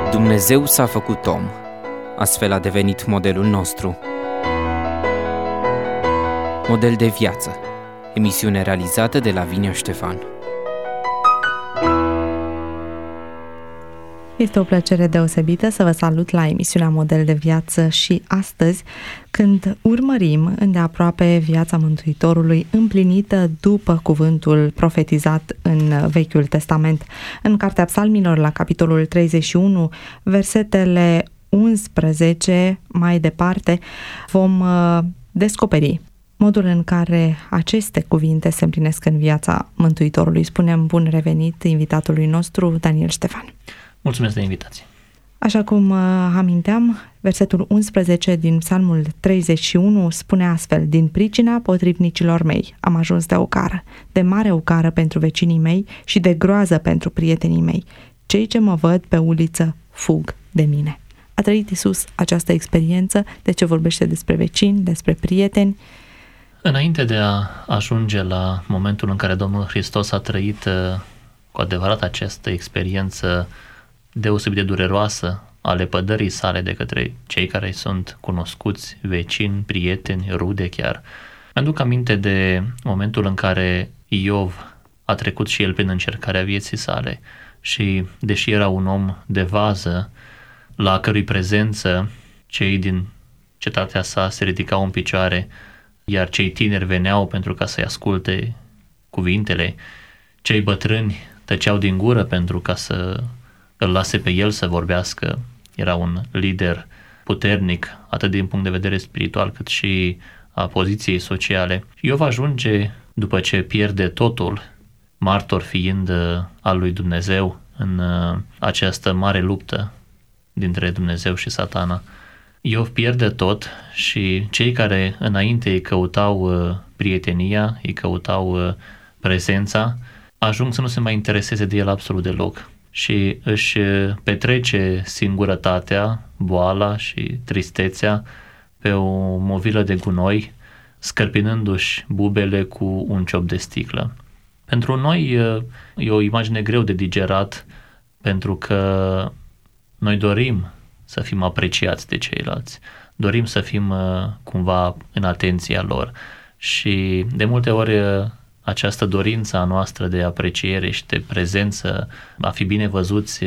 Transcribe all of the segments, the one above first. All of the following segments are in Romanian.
Dumnezeu s-a făcut om, astfel a devenit modelul nostru. Model de viață, emisiune realizată de Lavinia Ștefan. Este o plăcere deosebită să vă salut la emisiunea Model de Viață și astăzi, când urmărim îndeaproape viața Mântuitorului împlinită după cuvântul profetizat în Vechiul Testament. În Cartea Psalmilor, la capitolul 31, versetele 11 mai departe, vom descoperi modul în care aceste cuvinte se împlinesc în viața Mântuitorului. Spunem bun revenit invitatului nostru, Daniel Ștefan. Mulțumesc de invitație. Așa cum aminteam, versetul 11 din Psalmul 31 spune astfel: din pricina potrivnicilor mei am ajuns de ocară, de mare ocară pentru vecinii mei și de groază pentru prietenii mei. Cei ce mă văd pe uliță fug de mine. A trăit Iisus această experiență? De ce vorbește despre vecini, despre prieteni? Înainte de a ajunge la momentul în care Domnul Hristos a trăit cu adevărat această experiență deosebit de dureroasă a lepădării sale de către cei care sunt cunoscuți, vecini, prieteni, rude chiar. Mi-aduc aminte de momentul în care Iov a trecut și el prin încercarea vieții sale și, deși era un om de vază, la cărui prezență cei din cetatea sa se ridicau în picioare, iar cei tineri veneau pentru ca să-i asculte cuvintele, cei bătrâni tăceau din gură pentru ca să îl lase pe el să vorbească. Era un lider puternic, atât din punct de vedere spiritual, cât și a poziției sociale. Iov ajunge, după ce pierde totul, martor fiind al lui Dumnezeu în această mare luptă dintre Dumnezeu și Satana. Iov pierde tot și cei care înainte îi căutau prietenia, îi căutau prezența, ajung să nu se mai intereseze de el absolut deloc și își petrece singurătatea, boala și tristețea pe o movilă de gunoi, scărpinându-și bubele cu un ciop de sticlă. Pentru noi e o imagine greu de digerat, pentru că noi dorim să fim apreciați de ceilalți, dorim să fim cumva în atenția lor și de multe ori această dorință a noastră de apreciere și de prezență, a fi bine văzuți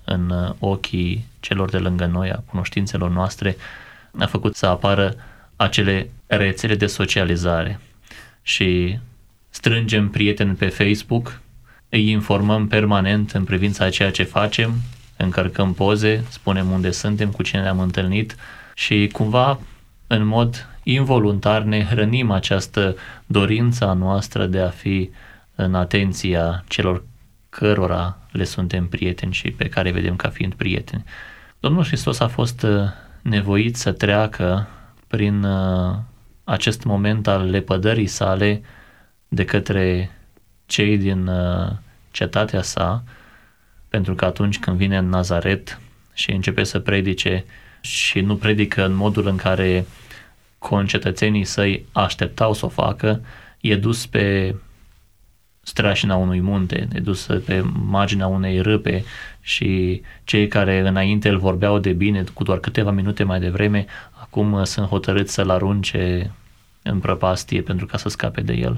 în ochii celor de lângă noi, a cunoștințelor noastre, a făcut să apară acele rețele de socializare și strângem prieteni pe Facebook, îi informăm permanent în privința a ceea ce facem, încărcăm poze, spunem unde suntem, cu cine ne-am întâlnit și cumva în mod involuntar ne hrănim această dorință a noastră de a fi în atenția celor cărora le suntem prieteni și pe care vedem ca fiind prieteni. Domnul Hristos a fost nevoit să treacă prin acest moment al lepădării sale de către cei din cetatea sa, pentru că atunci când vine în Nazaret și începe să predice și nu predică în modul în care concetățenii săi așteptau să o facă, e dus pe strașina unui munte, e dus pe marginea unei râpe și cei care înainte îl vorbeau de bine cu doar câteva minute mai devreme, acum sunt hotărâți să-l arunce în prăpastie pentru ca să scape de el.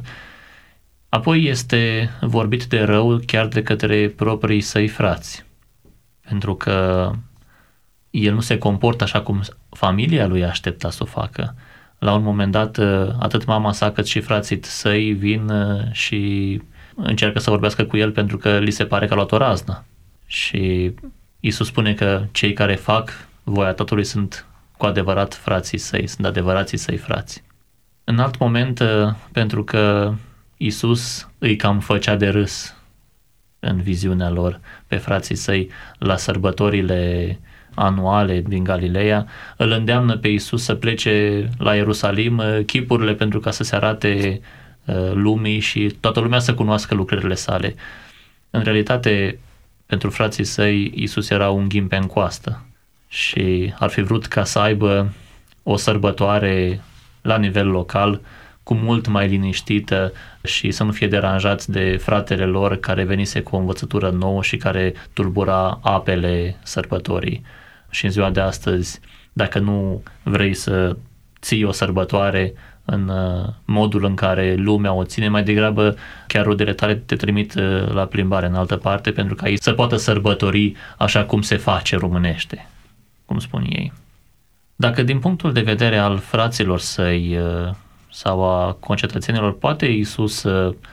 Apoi este vorbit de rău chiar de către proprii săi frați, pentru că el nu se comportă așa cum familia lui aștepta să o facă. La un moment dat, atât mama sa cât și frații săi vin și încearcă să vorbească cu el pentru că li se pare că a luat o raznă. Și Iisus spune că cei care fac voia Tatălui sunt cu adevărat frații săi, sunt adevărații săi frați. În alt moment, pentru că Iisus îi cam făcea de râs în viziunea lor pe frații săi la sărbătorile anuale din Galileea, îl îndeamnă pe Iisus să plece la Ierusalim chipurile pentru ca să se arate lumii și toată lumea să cunoască lucrările sale. În realitate, pentru frații săi, Iisus era un ghimpe în coastă și ar fi vrut ca să aibă o sărbătoare la nivel local cu mult mai liniștită și să nu fie deranjați de fratele lor care venise cu o învățătură nouă și care tulbura apele sărbătorii. Și în ziua de astăzi, dacă nu vrei să ții o sărbătoare în modul în care lumea o ține, mai degrabă chiar rudele tale te trimit la plimbare în altă parte pentru ca ei să poată sărbători așa cum se face românește, cum spun ei. Dacă din punctul de vedere al fraților săi sau a concetățenilor, poate Iisus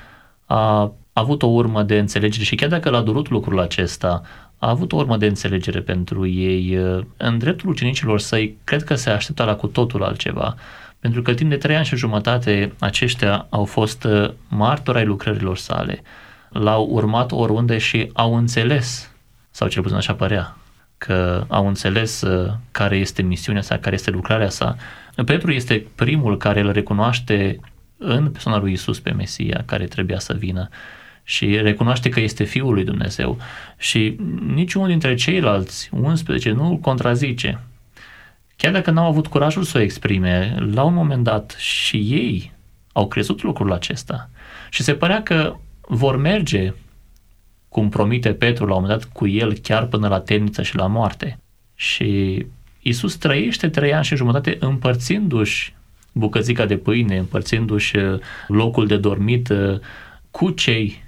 a avut o urmă de înțelegere și chiar dacă l-a durut lucrul acesta, a avut o urmă de înțelegere pentru ei. În dreptul ucenicilor săi, cred că se aștepta la cu totul altceva, pentru că timp de 3 ani și jumătate aceștia au fost martori ai lucrărilor sale, l-au urmat oriunde și au înțeles, sau cel puțin așa părea, că au înțeles care este misiunea sa, care este lucrarea sa. Petru este primul care îl recunoaște în persoana lui Iisus pe Mesia, care trebuia să vină, și recunoaște că este Fiul lui Dumnezeu și niciunul dintre ceilalți 11 nu îl contrazice. Chiar dacă n-au avut curajul să o exprime, la un moment dat și ei au crezut lucrul acesta și se părea că vor merge, cum promite Petru la un moment dat, cu el chiar până la temniță și la moarte. Și Iisus trăiește 3 ani și jumătate împărțindu-și bucățica de pâine, împărțindu-și locul de dormit cu cei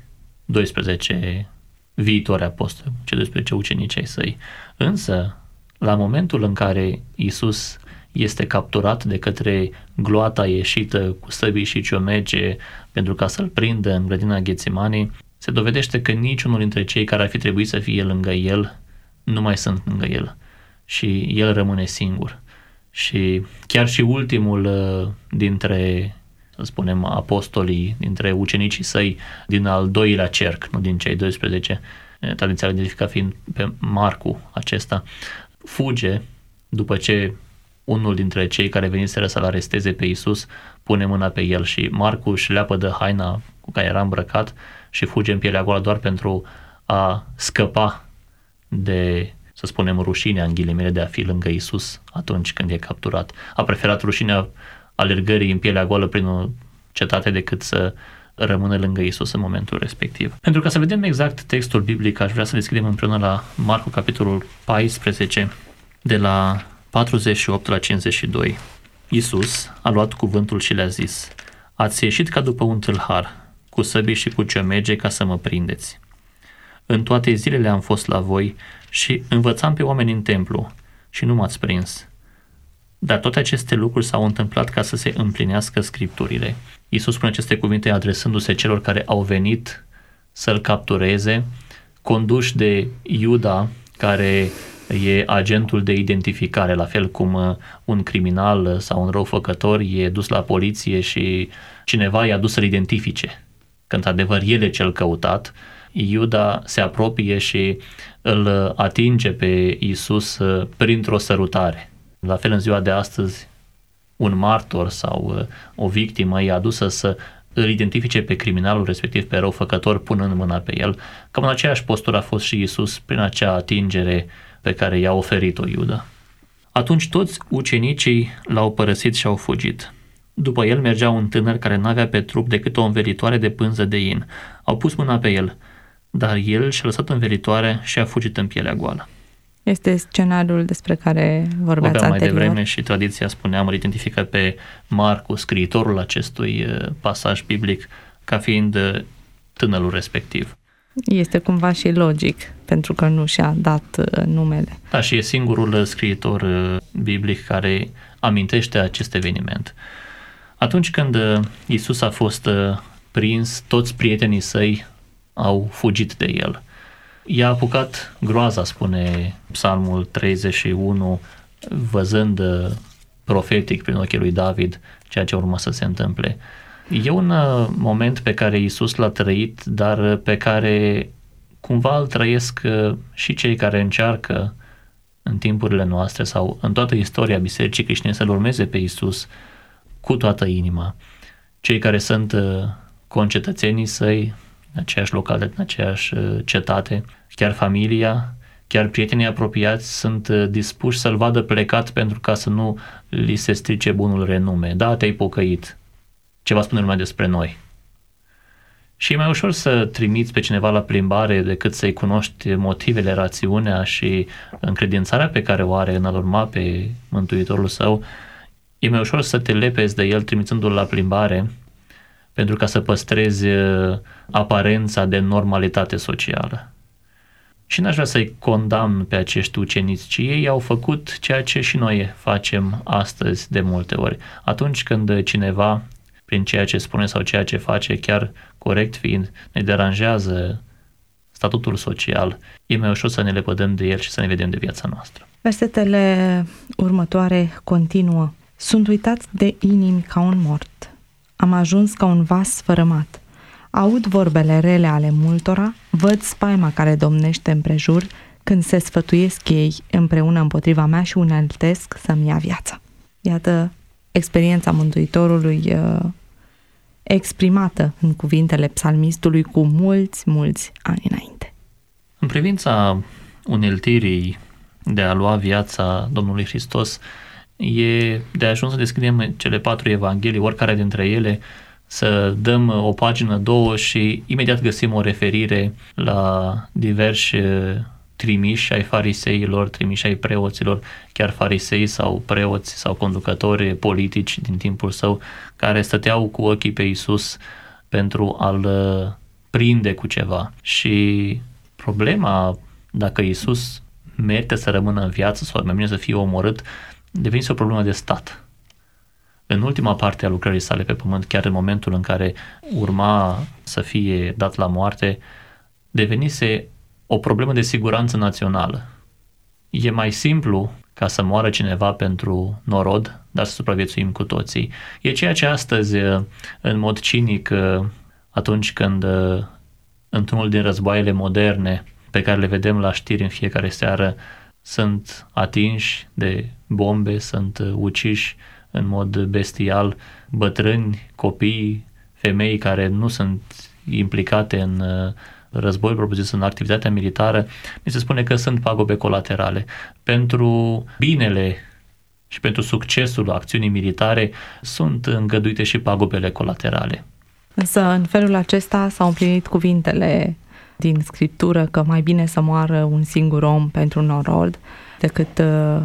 12 viitori apostoli, cei 12 ucenici ai săi. Însă, la momentul în care Iisus este capturat de către gloata ieșită cu săbii și ciomege pentru ca să-l prindă în grădina Ghețimani, se dovedește că niciunul dintre cei care ar fi trebuit să fie lângă el nu mai sunt lângă el și el rămâne singur. Și chiar și ultimul dintre, să spunem, apostolii, dintre ucenicii săi din al doilea cerc, nu din cei 12, tradiția identifică fiind pe Marcu acesta, fuge după ce unul dintre cei care veniseră să-l aresteze pe Iisus pune mâna pe el și Marcu își leapădă haina cu care era îmbrăcat și fuge în pielea goală doar pentru a scăpa de, să spunem, rușinea în ghilimele de a fi lângă Iisus atunci când e capturat. A preferat rușinea alergării în pielea goală prin o cetate decât să rămână lângă Iisus în momentul respectiv. Pentru ca să vedem exact textul biblic, aș vrea să deschidem împreună la Marcu, capitolul 14, de la 48 la 52. Iisus a luat cuvântul și le-a zis: ați ieșit ca după un tâlhar, cu săbii și cu ciomege ca să mă prindeți. În toate zilele am fost la voi și învățam pe oameni în templu și nu m-ați prins. Dar toate aceste lucruri s-au întâmplat ca să se împlinească Scripturile. Iisus spune aceste cuvinte adresându-se celor care au venit să-l captureze, conduși de Iuda, care e agentul de identificare, la fel cum un criminal sau un răufăcător e dus la poliție și cineva i-a dus să-l identifice. Că într-adevăr el e cel căutat, Iuda se apropie și îl atinge pe Iisus printr-o sărutare. La fel în ziua de astăzi, un martor sau o victimă e adusă să îl identifice pe criminalul respectiv, pe răufăcător, punând mâna pe el. Cam în aceeași postură a fost și Iisus prin acea atingere pe care i-a oferit-o Iuda. Atunci toți ucenicii l-au părăsit și au fugit. După el mergea un tânăr care n-avea pe trup decât o învelitoare de pânză de in. Au pus mâna pe el, dar el și-a lăsat învelitoarea și a fugit în pielea goală. Este scenariul despre care vorbeați mai anterior. devreme și tradiția, spuneam, îl identifică pe Marcu, scriitorul acestui pasaj biblic, ca fiind tânărul respectiv. Este cumva și logic, pentru că nu și-a dat numele. Da, și e singurul scriitor biblic care amintește acest eveniment. Atunci când Iisus a fost prins, toți prietenii săi au fugit de el. I-a apucat groaza, spune Psalmul 31, văzând profetic prin ochii lui David ceea ce urma să se întâmple. E un moment pe care Iisus l-a trăit, dar pe care cumva îl trăiesc și cei care încearcă în timpurile noastre sau în toată istoria Bisericii Creștine să-L urmeze pe Iisus cu toată inima. Cei care sunt concetățenii săi, în aceeași localitate, în aceeași cetate, chiar familia, chiar prietenii apropiați sunt dispuși să-l vadă plecat pentru ca să nu li se strice bunul renume. Da, te-ai pocăit, ce va spune lumea despre noi. Și e mai ușor să trimiți pe cineva la plimbare decât să-i cunoști motivele, rațiunea și încredințarea pe care o are în a-L urma pe Mântuitorul său. E mai ușor să te lepezi de el trimițându-l la plimbare pentru ca să păstrezi aparența de normalitate socială. Și n-aș vrea să-i condamn pe acești ucenici, ci ei au făcut ceea ce și noi facem astăzi de multe ori. Atunci când cineva, prin ceea ce spune sau ceea ce face, chiar corect fiind, ne deranjează statutul social, e mai ușor să ne lepădăm de el și să ne vedem de viața noastră. Versetele următoare continuă. Sunt uitat de inimi ca un mort. Am ajuns ca un vas sfărâmat. Aud vorbele rele ale multora, văd spaima care domnește împrejur când se sfătuiesc ei împreună împotriva mea și uneltesc să-mi ia viața. Iată experiența Mântuitorului exprimată în cuvintele psalmistului cu mulți ani înainte. În privința uneltirii de a lua viața Domnului Hristos, e de ajuns să descriem cele 4 evanghelii, oricare dintre ele, să dăm o pagină, 2 și imediat găsim o referire la diversi trimiși ai fariseilor, trimiși ai preoților, chiar farisei sau preoți sau conducători politici din timpul său, care stăteau cu ochii pe Iisus pentru a-L prinde cu ceva. Și problema, dacă Iisus merită să rămână în viață sau mai bine să fie omorât, devenise o problemă de stat. În ultima parte a lucrării sale pe pământ, chiar în momentul în care urma să fie dat la moarte, devenise o problemă de siguranță națională. E mai simplu ca să moară cineva pentru norod, dar să supraviețuim cu toții. E ceea ce astăzi, în mod cinic, atunci când într-unul din războaiele moderne pe care le vedem la știri în fiecare seară, sunt atinși de bombe, sunt uciși în mod bestial bătrâni, copii, femei care nu sunt implicate în război propriu-zis, în activitatea militară, mi se spune că sunt pagube colaterale. Pentru binele și pentru succesul acțiunii militare sunt îngăduite și pagubele colaterale. Însă în felul acesta s-au împlinit cuvintele din Scriptură că mai bine să moară un singur om pentru norod decât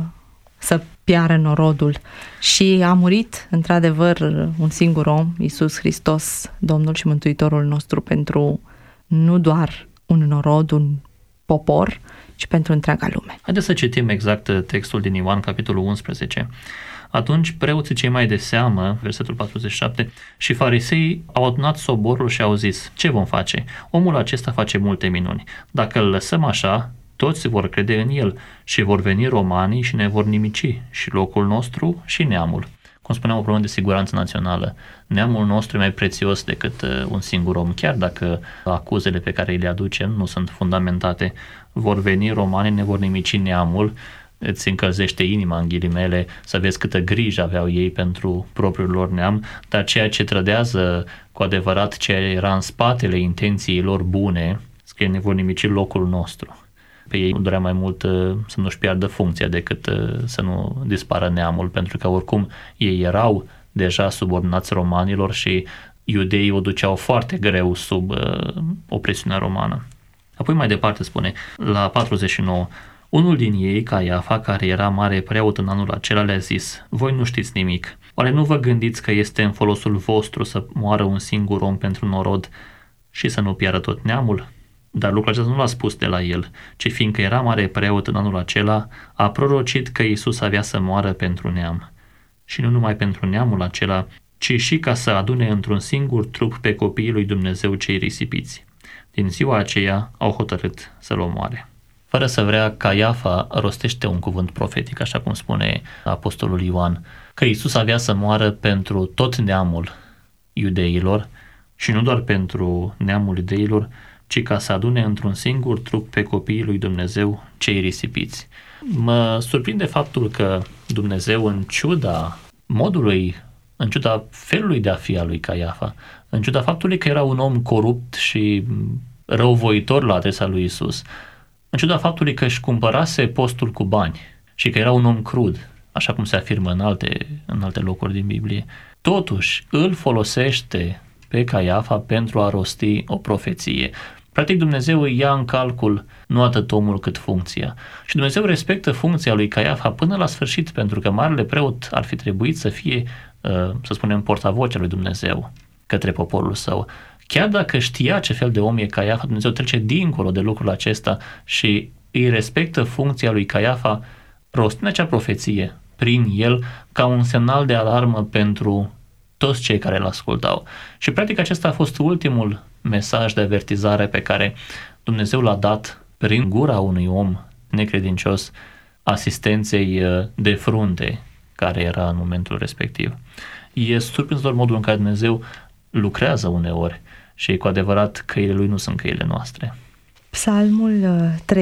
să piară norodul. Și a murit într-adevăr un singur om, Iisus Hristos, Domnul și Mântuitorul nostru, pentru nu doar un norod, un popor, ci pentru întreaga lume. Haideți să citim exact textul din Ioan, capitolul 11. Atunci preoții cei mai de seamă, versetul 47, și fariseii au adunat soborul și au zis: ce vom face? Omul acesta face multe minuni. Dacă îl lăsăm așa, toți vor crede în el și vor veni romanii și ne vor nimici, și locul nostru și neamul. Cum spuneam, o problemă de siguranță națională. Neamul nostru e mai prețios decât un singur om, chiar dacă acuzele pe care le aducem nu sunt fundamentate. Vor veni romanii, ne vor nimici neamul, îți încălzește inima, în ghilimele, să vezi câtă grijă aveau ei pentru propriul lor neam, dar ceea ce trădează cu adevărat ce era în spatele intenției lor bune, că ne vor nimici locul nostru. Pe ei nu dorea mai mult să nu-și piardă funcția decât să nu dispară neamul, pentru că oricum ei erau deja subordinați romanilor și iudeii o duceau foarte greu sub opresiunea romană. Apoi mai departe spune, la 49, unul din ei, Caiafa, care era mare preot în anul acela, le-a zis: voi nu știți nimic. Oare nu vă gândiți că este în folosul vostru să moară un singur om pentru norod și să nu piară tot neamul? Dar lucrul acesta nu l-a spus de la el, ci fiindcă era mare preot în anul acela, a prorocit că Iisus avea să moară pentru neam. Și nu numai pentru neamul acela, ci și ca să adune într-un singur trup pe copiii lui Dumnezeu cei risipiți. Din ziua aceea au hotărât să-l omoare. Fără să vrea, Caiafa rostește un cuvânt profetic, așa cum spune apostolul Ioan, că Iisus avea să moară pentru tot neamul iudeilor și nu doar pentru neamul iudeilor, ci ca să adune într-un singur trup pe copiii lui Dumnezeu cei risipiți. Mă surprinde faptul că Dumnezeu, în ciuda modului, în ciuda felului de a fi al lui Caiafa, în ciuda faptului că era un om corupt și răuvoitor la adresa lui Iisus, în ciuda faptului că își cumpărase postul cu bani și că era un om crud, așa cum se afirmă în alte locuri din Biblie, totuși îl folosește pe Caiafa pentru a rosti o profeție. Practic Dumnezeu îi ia în calcul nu atât omul cât funcția. Și Dumnezeu respectă funcția lui Caiafa până la sfârșit, pentru că marele preot ar fi trebuit să fie, să spunem, portavocea lui Dumnezeu către poporul său. Chiar dacă știa ce fel de om e Caiafa, Dumnezeu trece dincolo de lucrul acesta și îi respectă funcția lui Caiafa, rostind acea profeție prin el ca un semnal de alarmă pentru toți cei care îl ascultau. Și practic acesta a fost ultimul mesaj de avertizare pe care Dumnezeu l-a dat prin gura unui om necredincios asistenței de frunte care era în momentul respectiv. E surprinzător modul în care Dumnezeu lucrează uneori și cu adevărat căile lui nu sunt căile noastre. Psalmul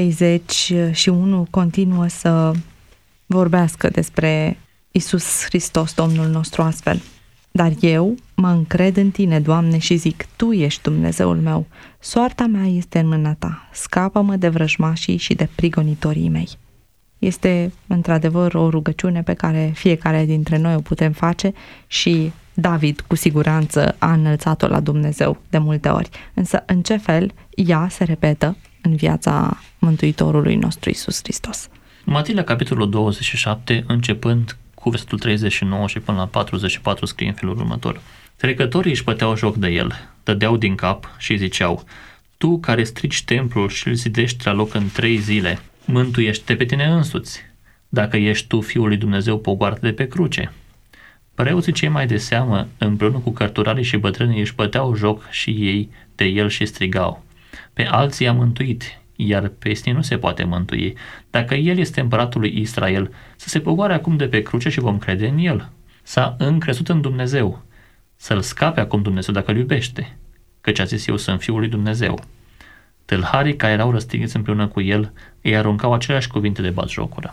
31 continuă să vorbească despre Iisus Hristos, Domnul nostru, astfel. Dar eu mă încred în tine, Doamne, și zic, Tu ești Dumnezeul meu. Soarta mea este în mâna Ta. Scapă-mă de vrăjmașii și de prigonitorii mei. Este într-adevăr o rugăciune pe care fiecare dintre noi o putem face și David cu siguranță a înălțat-o la Dumnezeu de multe ori. Însă în ce fel ea se repetă în viața Mântuitorului nostru Iisus Hristos? Matei, capitolul 27, începând cu versetul 39 și până la 44, scrie în felul următor. Trecătorii își băteau joc de el, dădeau din cap și ziceau, Tu care strici templul și îl zidești la loc în 3 zile, mântuiește-te pe tine însuți. Dacă ești tu Fiul lui Dumnezeu, pogoară-te de pe cruce. Preoții cei mai de seamă, împreună cu cărturarii și bătrânii, își băteau joc și ei de el și strigau. Pe alții a mântuit, iar pe sine nu se poate mântui. Dacă el este împăratul lui Israel, să se pogoare acum de pe cruce și vom crede în el. S-a încrezut în Dumnezeu, să-l scape acum Dumnezeu dacă îl iubește, căci a zis eu sunt Fiul lui Dumnezeu. Tâlharii care erau răstigniți împreună cu el îi aruncau aceleași cuvinte de batjocură.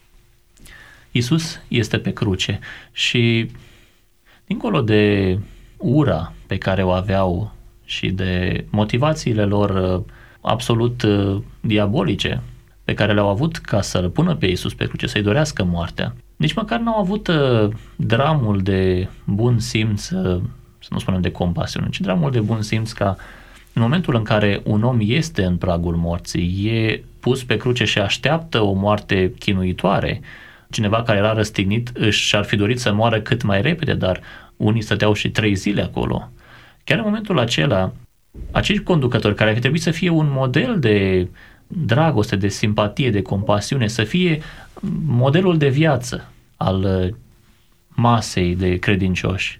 Iisus este pe cruce și dincolo de ura pe care o aveau și de motivațiile lor absolut diabolice pe care le-au avut ca să-l pună pe Iisus pe cruce, să-i dorească moartea, nici măcar n-au avut dramul de bun simț, să nu spunem de compasiune, ci dramul de bun simț ca în momentul în care un om este în pragul morții, e pus pe cruce și așteaptă o moarte chinuitoare, cineva care era răstignit și-ar fi dorit să moară cât mai repede, dar unii stăteau și 3 zile acolo. Chiar în momentul acela, acești conducători care ar fi trebuit să fie un model de dragoste, de simpatie, de compasiune, să fie modelul de viață al masei de credincioși,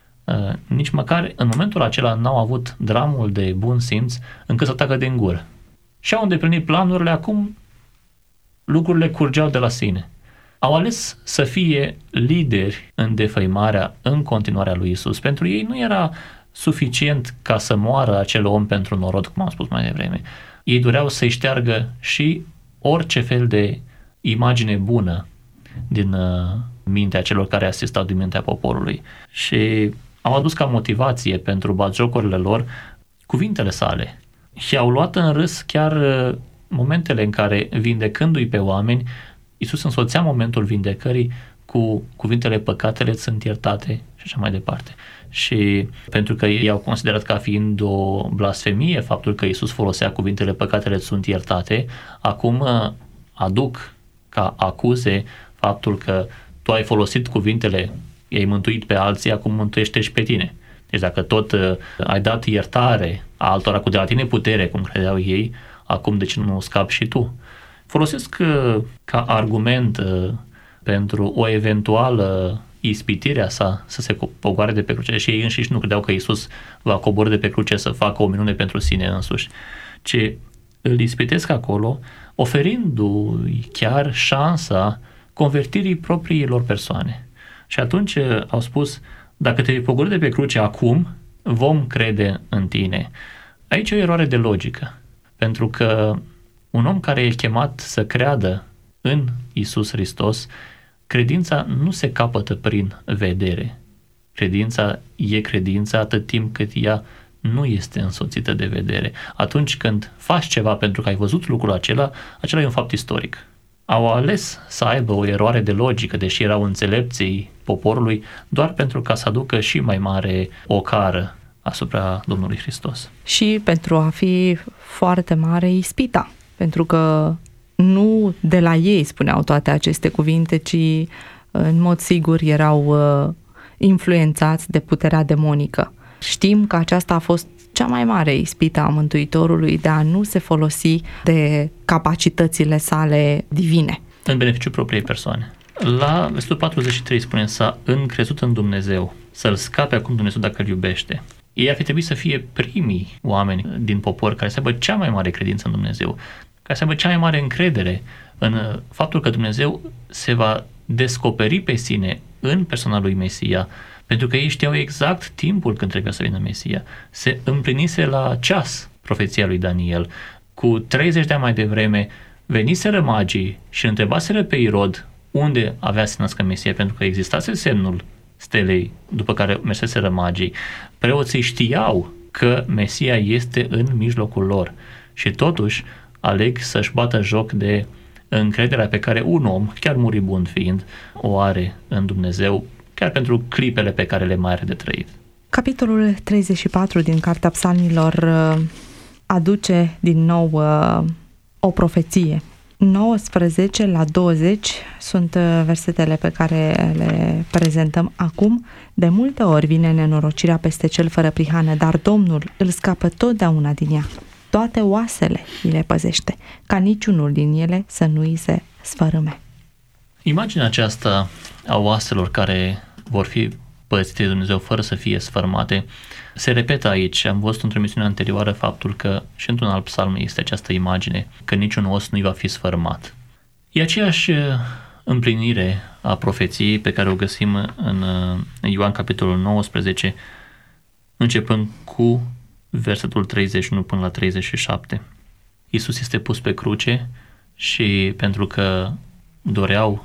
nici măcar în momentul acela n-au avut dramul de bun simț încât să tacă din gură. Și-au îndeplinit planurile, acum lucrurile curgeau de la sine. Au ales să fie lideri în defăimarea în continuarea lui Isus. Pentru ei nu era suficient ca să moară acel om pentru norod, cum am spus mai devreme. Ei doreau să-i șteargă și orice fel de imagine bună din mintea celor care asistau, din mintea poporului. Și au adus ca motivație pentru batjocurile lor cuvintele sale. Și au luat în râs chiar momentele în care, vindecându-i pe oameni, Iisus însoțea momentul vindecării cu cuvintele păcatele sunt iertate și așa mai departe. Și pentru că ei au considerat ca fiind o blasfemie faptul că Iisus folosea cuvintele păcatele sunt iertate, acum aduc ca acuze faptul că tu ai folosit cuvintele, i-ai mântuit pe alții, acum mântuiește și pe tine. Deci dacă tot ai dat iertare altora cu de la tine putere, cum credeau ei, acum de ce nu scapi și tu? Folosesc ca argument pentru o eventuală ispitirea sa să se pogoare de pe cruce, și ei înșiși nu credeau că Iisus va coborî de pe cruce să facă o minune pentru sine însuși, ci îl ispitesc acolo, oferindu-i chiar șansa convertirii propriilor persoane. Și atunci au spus, dacă te vei pogorî de pe cruce acum, vom crede în tine. Aici e o eroare de logică, pentru că un om care e chemat să creadă în Iisus Hristos, credința nu se capătă prin vedere. Credința e credința atât timp cât ea nu este însoțită de vedere. Atunci când faci ceva pentru că ai văzut lucrul acela e un fapt istoric. Au ales să aibă o eroare de logică, deși erau înțelepții poporului, doar pentru ca să aducă și mai mare ocară asupra Domnului Hristos. Și pentru a fi foarte mare ispita, pentru că nu de la ei spuneau toate aceste cuvinte, ci în mod sigur erau influențați de puterea demonică. Știm că aceasta a fost cea mai mare ispită a Mântuitorului de a nu se folosi de capacitățile sale divine. În beneficiul propriei persoane. La versetul 43 spune: s-a încrezut în Dumnezeu, să-l scape acum Dumnezeu dacă îl iubește. Ei ar fi trebuit să fie primii oameni din popor care să aibă cea mai mare credință în Dumnezeu, care să aibă cea mai mare încredere în faptul că Dumnezeu se va descoperi pe sine în persoana lui Mesia, pentru că ei știau exact timpul când trebuia să vină Mesia. Se împlinise la ceas profeția lui Daniel. Cu 30 de ani mai devreme veniseră magii și întrebaseră pe Irod unde avea să nască Mesia, pentru că existase semnul stelei după care merseseră magii. Preoții știau că Mesia este în mijlocul lor și totuși aleg să-și bată joc de încrederea pe care un om, chiar muribund fiind, o are în Dumnezeu, chiar pentru clipele pe care le mai are de trăit. Capitolul 34 din Cartea Psalmilor aduce din nou o profeție. 19 la 20 sunt versetele pe care le prezentăm acum. De multe ori vine nenorocirea peste cel fără prihană, dar Domnul îl scapă totdeauna din ea. Toate oasele îi le păzește, ca niciunul din ele să nu îi se sfărâme. Imaginea aceasta a oaselor care vor fi păzite de Dumnezeu fără să fie sfărmate se repetă aici. Am văzut într-o emisiune anterioară faptul că și într-un alt psalm este această imagine, că niciun os nu-i va fi sfărmat. E aceeași împlinire a profeției pe care o găsim în Ioan capitolul 19, începând cu versetul 31 până la 37. Iisus este pus pe cruce și pentru că doreau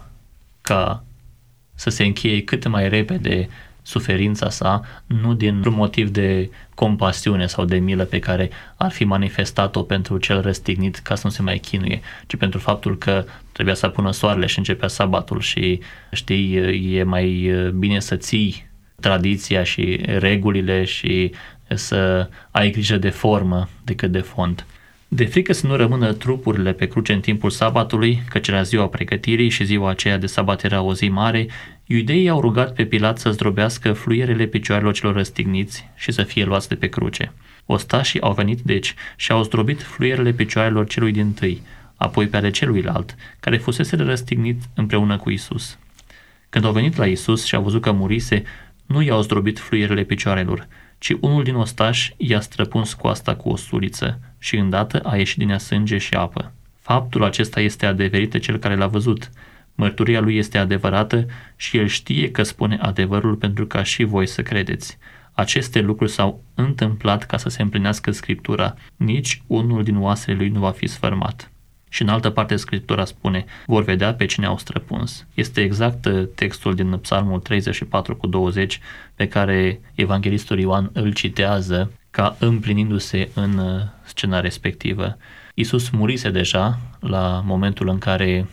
ca să se încheie cât mai repede suferința sa, nu din un motiv de compasiune sau de milă pe care ar fi manifestat-o pentru cel răstignit ca să nu se mai chinuie, ci pentru faptul că trebuia să pună soarele și începea sabatul și știi, e mai bine să ții tradiția și regulile și să ai grijă de formă decât de fond. De frică să nu rămână trupurile pe cruce în timpul sabatului, căci era ziua pregătirii și ziua aceea de sabat era o zi mare, iudeii au rugat pe Pilat să zdrobească fluierele picioarelor celor răstigniți și să fie luați de pe cruce. Ostașii au venit deci și au zdrobit fluierele picioarelor celui dintâi, apoi pe ale celuilalt, care fusese răstignit împreună cu Isus. Când au venit la Isus și au văzut că murise, nu i-au zdrobit fluierele picioarelor, ci unul din ostași i-a străpuns coasta cu o suliță și îndată a ieșit din ea sânge și apă. Faptul acesta este adeverit de cel care l-a văzut. Mărturia lui este adevărată și el știe că spune adevărul pentru ca și voi să credeți. Aceste lucruri s-au întâmplat ca să se împlinească Scriptura. Nici unul din oasele lui nu va fi sfărmat. Și în altă parte Scriptura spune, vor vedea pe cine au străpuns. Este exact textul din Psalmul 34 cu 20 pe care evanghelistul Ioan îl citează ca împlinindu-se în scena respectivă. Iisus murise deja la momentul în care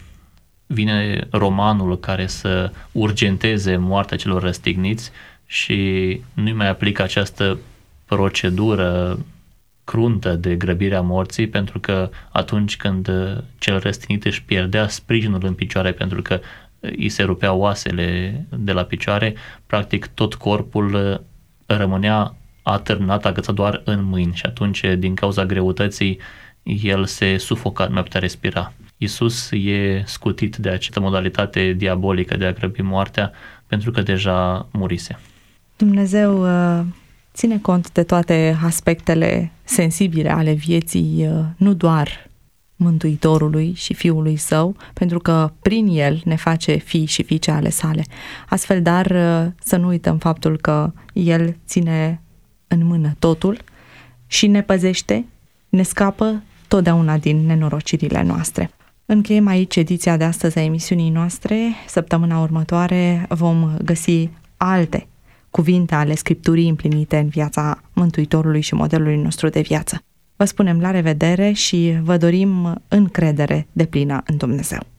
vine romanul care să urgenteze moartea celor răstigniți și nu-i mai aplică această procedură cruntă de grăbirea morții, pentru că atunci când cel răstignit își pierdea sprijinul în picioare pentru că îi se rupeau oasele de la picioare, practic tot corpul rămânea atârnat, agățat doar în mâini și atunci, din cauza greutății, el se sufoca, nu mai putea respira. Iisus e scutit de această modalitate diabolică de a grăbi moartea pentru că deja murise. Dumnezeu ține cont de toate aspectele sensibile ale vieții, nu doar Mântuitorului și Fiului Său, pentru că prin El ne face fii și fiice ale sale. Astfel, dar să nu uităm faptul că El ține în mână totul și ne păzește, ne scapă totdeauna din nenorocirile noastre. Încheiem aici ediția de astăzi a emisiunii noastre. Săptămâna următoare vom găsi alte cuvinte ale Scripturii împlinite în viața Mântuitorului și modelului nostru de viață. Vă spunem la revedere și vă dorim încredere deplină în Dumnezeu.